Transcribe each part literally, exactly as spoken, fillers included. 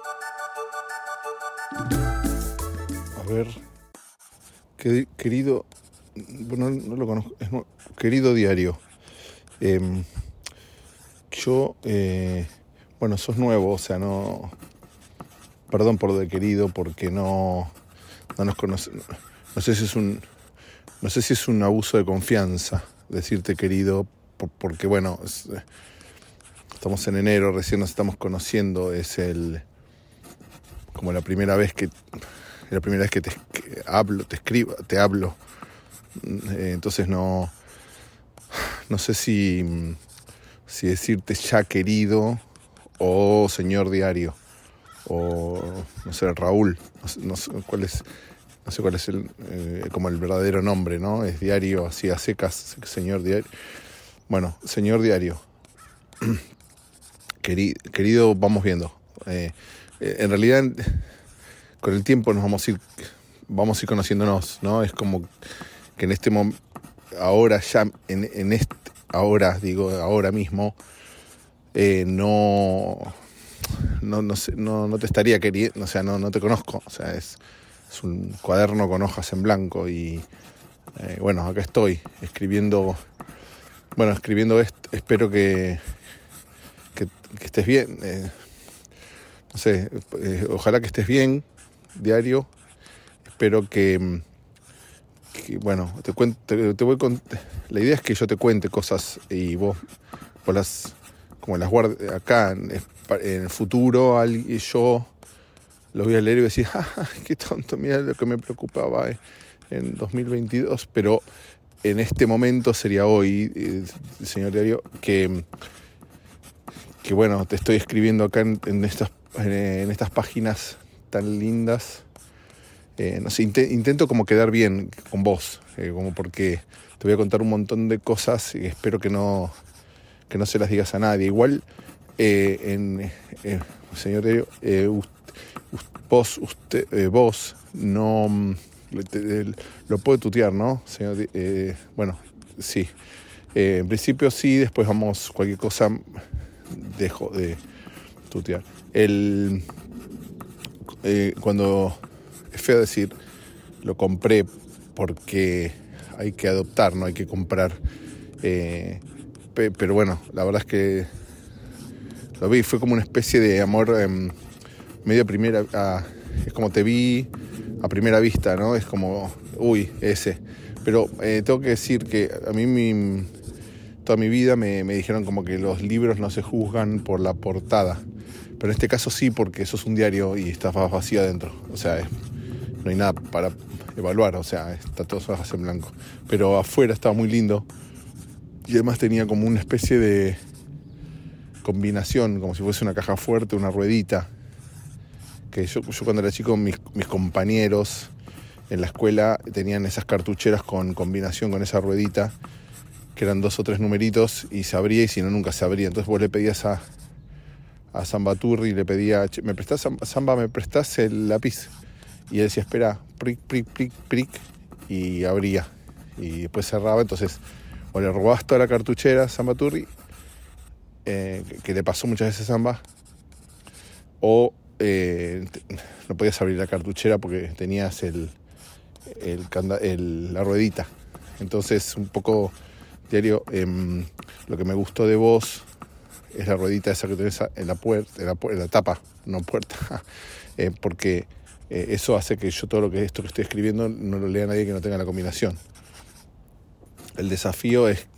A ver, que, querido, bueno, no lo conozco, es, no, querido diario, eh, yo, eh, bueno, sos nuevo, o sea, no, perdón por lo de querido, porque no, no nos conoce, no, no sé si es un, no sé si es un abuso de confianza decirte querido, por, porque bueno, es, estamos en enero, recién nos estamos conociendo, es el, como la primera vez que, la primera vez que te que hablo, te escribo, te hablo, eh, entonces no, no sé si, si decirte ya querido o señor diario o no sé, Raúl, no sé, no sé cuál es, no sé cuál es el, eh, como el verdadero nombre, ¿no? Es diario, así a secas, señor diario. Bueno, señor diario, querido, querido vamos viendo. Eh, eh, en realidad, con el tiempo nos vamos a ir, vamos a ir conociéndonos, ¿no? Es como que en este momento, ahora ya, en, en este, ahora, digo, ahora mismo, eh, no, no, no, sé, no, no te estaría queriendo, o sea, no, no te conozco, o sea, es, es un cuaderno con hojas en blanco y, eh, bueno, acá estoy, escribiendo, bueno, escribiendo esto, espero que, que, que estés bien, eh, no sé, eh, ojalá que estés bien, diario, espero que, que bueno, te cuento, te, te voy con, la idea es que yo te cuente cosas y vos, vos las, como las guardes acá, en, en el futuro, alguien, yo lo voy a leer y voy a decir, ¡ah, qué tonto! Mira lo que me preocupaba eh, en dos mil veintidós, pero en este momento sería hoy, eh, señor diario, que, que bueno, te estoy escribiendo acá en, en, estas, en, en estas páginas tan lindas. Eh, no sé, int- intento como quedar bien con vos, eh, como porque te voy a contar un montón de cosas y espero que no, que no se las digas a nadie. Igual, eh, en, eh, señor diario, eh, usted, vos, usted, eh, vos no te, eh, lo puedo tutear, ¿no, señor? Eh, bueno, sí. Eh, en principio sí, después vamos, cualquier cosa dejo de tutear. El, eh, cuando es feo decir, lo compré porque hay que adoptar, no hay que comprar. Eh, pe, pero bueno, la verdad es que lo vi, fue como una especie de amor eh, medio primera, a, es como te vi a primera vista, ¿no? Es como, uy, ese. Pero eh, tengo que decir que a mí mi, toda mi vida me, me dijeron como que los libros no se juzgan por la portada. Pero en este caso sí, porque eso es un diario y está vacío adentro. O sea, es, no hay nada para evaluar, o sea, está todo hojas en blanco. Pero afuera estaba muy lindo y además tenía como una especie de combinación, como si fuese una caja fuerte, una ruedita. Que yo, yo cuando era chico, mis, mis compañeros en la escuela tenían esas cartucheras con combinación con esa ruedita, que eran dos o tres numeritos y se abría y si no nunca se abría. Entonces vos le pedías a, a Sambaturri, le pedía, ¿me prestás, Samba, me prestás el lápiz? Y él decía, espera, pric, pric, pric, pric, y abría. Y después cerraba, entonces o le robabas toda la cartuchera a Sambaturri, eh, que, que le pasó muchas veces a Samba, o eh, no podías abrir la cartuchera porque tenías el, el, canda, el la ruedita. Entonces un poco diario, eh, lo que me gustó de vos es la ruedita esa que tenés en la puerta, en la, en la tapa, no puerta, eh, porque eh, eso hace que yo todo lo que esto que estoy escribiendo no lo lea nadie que no tenga la combinación. El desafío es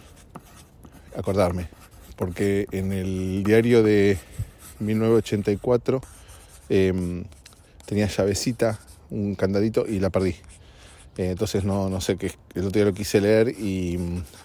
acordarme, porque en el diario de mil novecientos ochenta y cuatro eh, tenía llavecita, un candadito y la perdí. Eh, entonces no, no sé qué, el otro día lo quise leer y,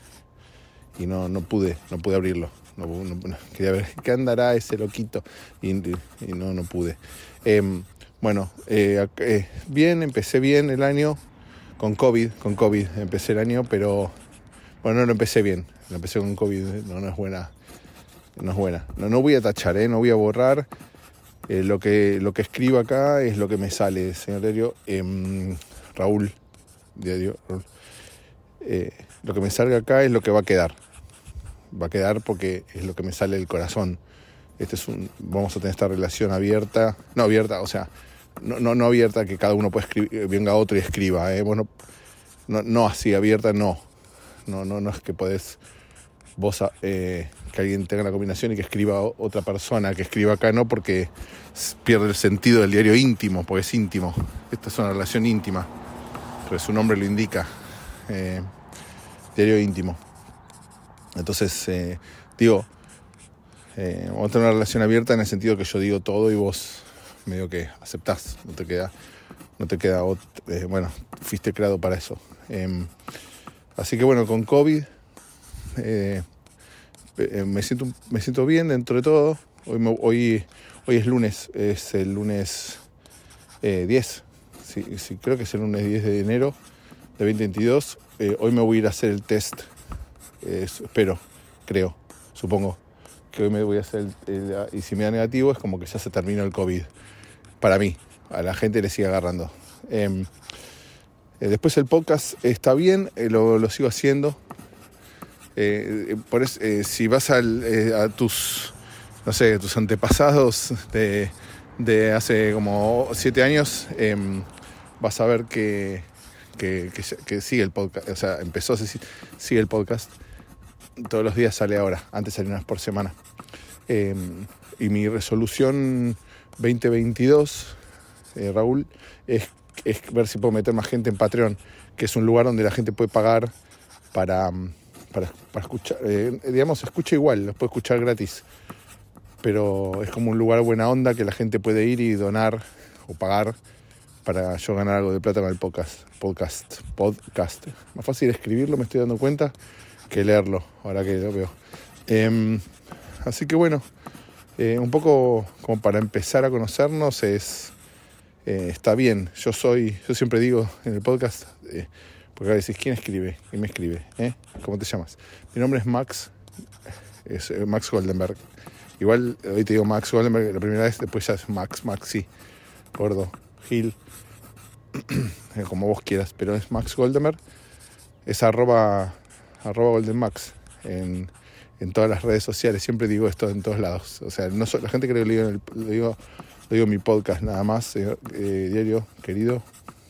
y no, no pude, no pude abrirlo. No, no, no, quería ver qué andará ese loquito y, y no, no pude. Eh, bueno, eh, eh, bien, empecé bien el año con COVID, con COVID empecé el año, pero bueno, no lo empecé bien, lo empecé con COVID, no, no es buena, no es buena. No, no voy a tachar, ¿eh? No voy a borrar. Eh, lo que lo que escribo acá es lo que me sale, señor diario. Eh, Raúl, diario, Raúl. Eh, lo que me salga acá es lo que va a quedar. Va a quedar porque es lo que me sale del corazón. este es un, vamos a tener esta relación abierta, no abierta, o sea, no, no, no abierta que cada uno puede escribir, venga otro y escriba, ¿eh? Bueno, no, no así, abierta no, no, no, no es que podés vos eh, que alguien tenga la combinación y que escriba otra persona, que escriba acá no, porque pierde el sentido del diario íntimo, porque es íntimo, esta es una relación íntima, pero su nombre lo indica, eh, diario íntimo. Entonces, eh, digo, eh, vamos a tener una relación abierta en el sentido que yo digo todo y vos medio que aceptás, no te queda, no te queda, eh, bueno, fuiste creado para eso. Eh, así que bueno, con COVID eh, eh, me siento me siento bien dentro de todo. Hoy me, hoy hoy es lunes, es el lunes eh, diez, sí, sí, creo que es el lunes diez de enero de veinte veintidós. Eh, hoy me voy a ir a hacer el test. Eh, espero, creo, supongo que hoy me voy a hacer el, el, y si me da negativo es como que ya se terminó el COVID para mí, a la gente le sigue agarrando. Eh, eh, después el podcast está bien, eh, lo, lo sigo haciendo. Eh, por eso, eh, si vas al, eh, a tus, no sé, tus antepasados de, de hace como siete años, eh, vas a ver que, que, que, que sigue el podcast, o sea, empezó, sigue el podcast. Todos los días sale ahora, antes salía una vez por semana. Eh, y mi resolución veinte veintidós, eh, Raúl, es, es ver si puedo meter más gente en Patreon, que es un lugar donde la gente puede pagar para, para, para escuchar. Eh, digamos, escucha igual, los puede escuchar gratis. Pero es como un lugar buena onda que la gente puede ir y donar o pagar para yo ganar algo de plata con el podcast. Podcast, podcast. Más fácil escribirlo, me estoy dando cuenta, que leerlo, ahora que lo veo. Eh, así que bueno, eh, un poco como para empezar a conocernos es eh, está bien. Yo soy, yo siempre digo en el podcast, eh, porque a veces, ¿quién escribe? ¿Quién me escribe? ¿Eh? ¿Cómo te llamas? Mi nombre es Max, es eh, Max Goldenberg. Igual hoy te digo Max Goldenberg la primera vez, después ya es Max, Maxi, gordo, Gil, como vos quieras, pero es Max Goldenberg, es arroba arroba goldenmax en, en todas las redes sociales. Siempre digo esto en todos lados, o sea, no so, la gente cree que lo digo, en el, lo digo, lo digo en mi podcast nada más, eh, eh, diario querido,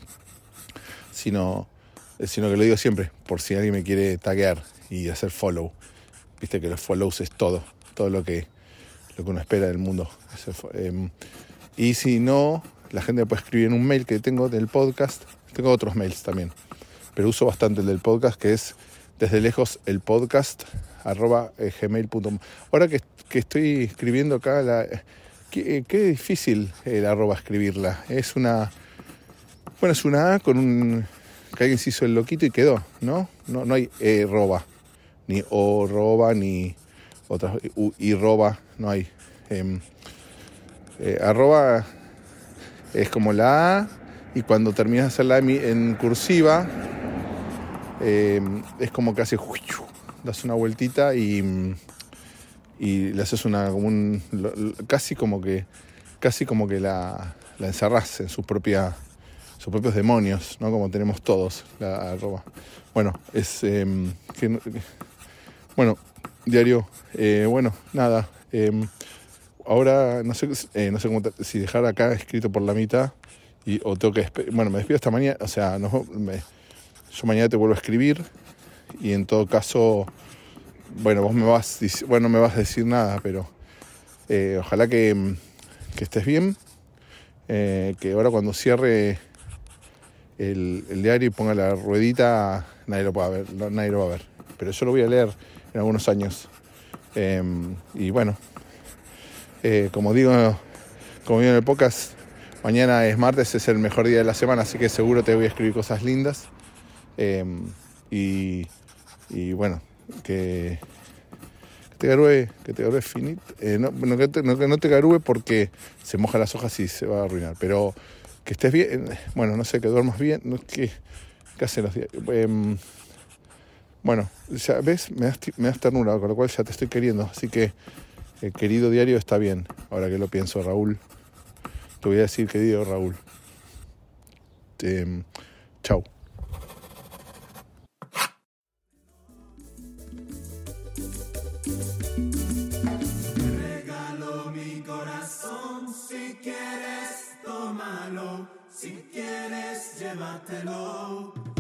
sino, eh, sino que lo digo siempre, por si alguien me quiere taguear y hacer follow. Viste que los follows es todo, todo lo que, lo que uno espera del mundo. Eso, eh, y si no, la gente me puede escribir en un mail que tengo del podcast, tengo otros mails también, pero uso bastante el del podcast, que es desde lejos el podcast arroba gmail punto com. Ahora que, que estoy escribiendo acá, la, qué, qué difícil el arroba escribirla. Es una, bueno, es una A con un, que alguien se hizo el loquito y quedó, ¿no? No, no hay e roba, ni o roba, ni otras, u, y roba, no hay. Eh, eh, arroba es como la A, y cuando terminas de hacerla en cursiva, Eh, es como que hace das una vueltita y, y le haces una como un, casi como que casi como que la, la encerrás en su propia sus propios demonios, ¿no? Como tenemos todos la arroba. Bueno, es eh, que, bueno, diario, eh, bueno, nada, eh, ahora no sé eh, no sé cómo te, si dejar acá escrito por la mitad y o tengo que bueno, me despido esta mañana, o sea, no me yo mañana te vuelvo a escribir y en todo caso, bueno, vos me vas, bueno, no me vas a decir nada, pero eh, ojalá que, que estés bien, eh, que ahora cuando cierre el, el diario y ponga la ruedita, nadie lo pueda ver, nadie lo va a ver, pero yo lo voy a leer en algunos años. Eh, y bueno, eh, como digo, como digo en el podcast, mañana es martes, es el mejor día de la semana, así que seguro te voy a escribir cosas lindas. Eh, y, y bueno, que, que te garúe, que te garúe finito. Eh, no, no, que te, no, que no te garúe porque se mojan las hojas y se va a arruinar. Pero que estés bien, bueno, no sé, que duermas bien. No, ¿qué, ¿Qué hacen los días? Eh, bueno, ya ves, me das, me das ternura, con lo cual ya te estoy queriendo. Así que, eh, querido diario, está bien. Ahora que lo pienso, Raúl. Te voy a decir, querido Raúl. Eh, chau. Regalo Si quieres, llévatelo.